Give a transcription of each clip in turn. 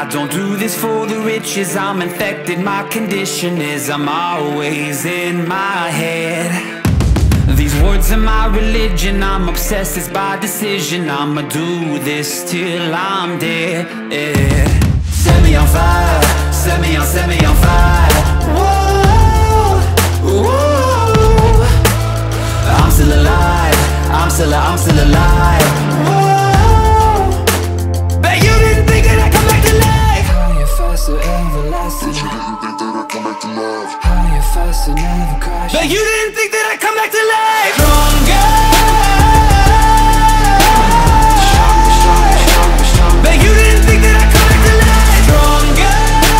don't do this for the riches, I'm infected, my condition is I'm always in my head. These words are my religion, I'm obsessed, it's by decision. I'ma do this till I'm dead, yeah. Set me on fire, set me on fire. Whoa, whoa. I'm still alive, I'm still alive. Whoa. Bet you didn't think that I'd come back to life. Higher, faster, everlasting. Bet you didn't think that I'd come back to life. Higher, faster, never crash. Bet you didn't think that I'd come back to life. Stronger. Bet you didn't think that I'd come back to life. Stronger.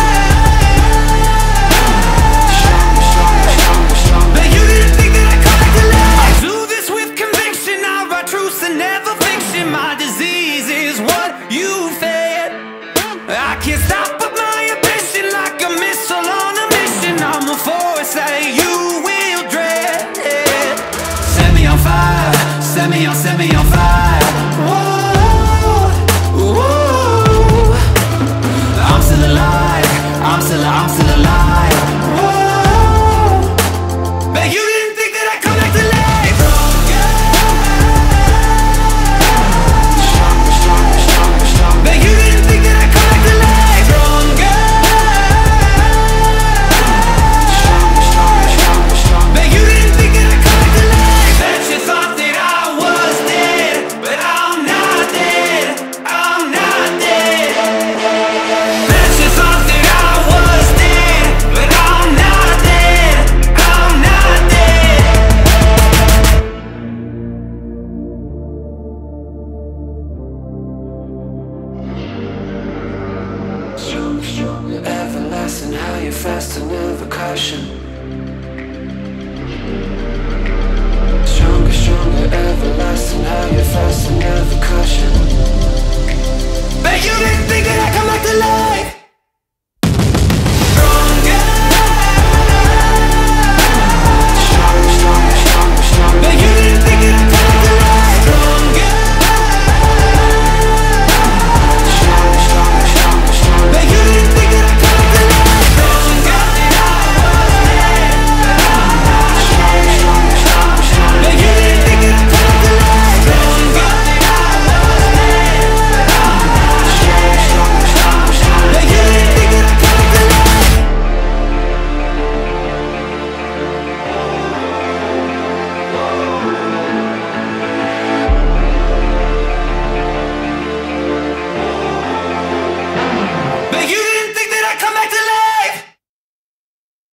Bet you didn't think that I'd come back to life. I do this with conviction, I write truths and never fiction. My disease is what you fed. I can't stop but my ambition, like a missile on a mission. I'm a force that you will dread. Set me on fire, set me on fire. Whoa.